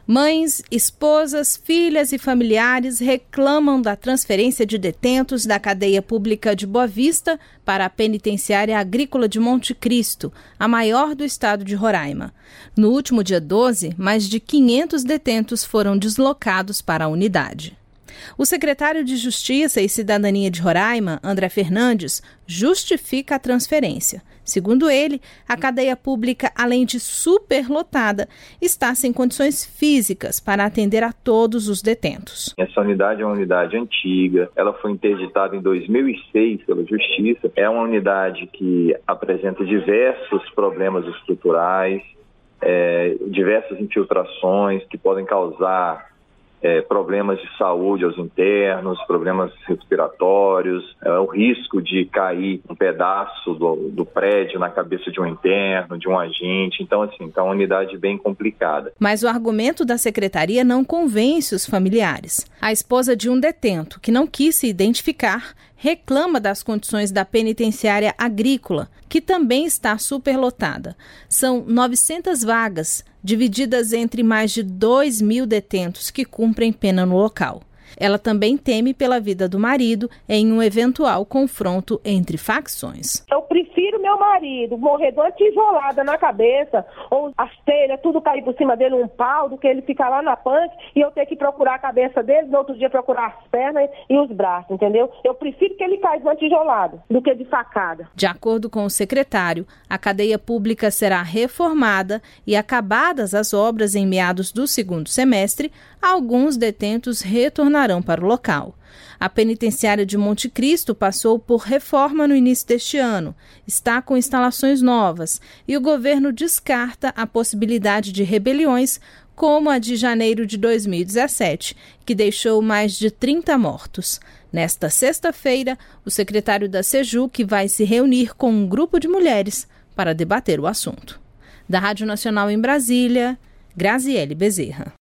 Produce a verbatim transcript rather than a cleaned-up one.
Mães, esposas, filhas e familiares reclamam da transferência de detentos da cadeia pública de Boa Vista para a penitenciária agrícola de Monte Cristo, a maior do estado de Roraima. No último dia doze, mais de quinhentos detentos foram deslocados para a unidade. O secretário de Justiça e Cidadania de Roraima, André Fernandes, justifica a transferência. Segundo ele, a cadeia pública, além de superlotada, está sem condições físicas para atender a todos os detentos. Essa unidade é uma unidade antiga, ela foi interditada em dois mil e seis pela Justiça. É uma unidade que apresenta diversos problemas estruturais, é, diversas infiltrações que podem causar É, problemas de saúde aos internos, problemas respiratórios, é, o risco de cair um pedaço do, do prédio na cabeça de um interno, de um agente. Então, assim, está uma unidade bem complicada. Mas o argumento da secretaria não convence os familiares. A esposa de um detento, que não quis se identificar, reclama das condições da penitenciária agrícola, que também está superlotada. São novecentas vagas, divididas entre mais de dois mil detentos que cumprem pena no local. Ela também teme pela vida do marido em um eventual confronto entre facções. Eu prefiro meu marido morrer de uma tijolada na cabeça, ou as telhas, tudo cair por cima dele, um pau, do que ele ficar lá na punk e eu ter que procurar a cabeça dele, no outro dia procurar as pernas e os braços, entendeu? Eu prefiro que ele caia de uma tijolada do que de facada. De acordo com o secretário, a cadeia pública será reformada e, acabadas as obras em meados do segundo semestre, alguns detentos retornarão para o local. A penitenciária de Monte Cristo passou por reforma no início deste ano, está com instalações novas e o governo descarta a possibilidade de rebeliões como a de janeiro de dois mil e dezessete, que deixou mais de trinta mortos. Nesta sexta-feira, o secretário da Sejuc vai se reunir com um grupo de mulheres para debater o assunto. Da Rádio Nacional em Brasília, Graziele Bezerra.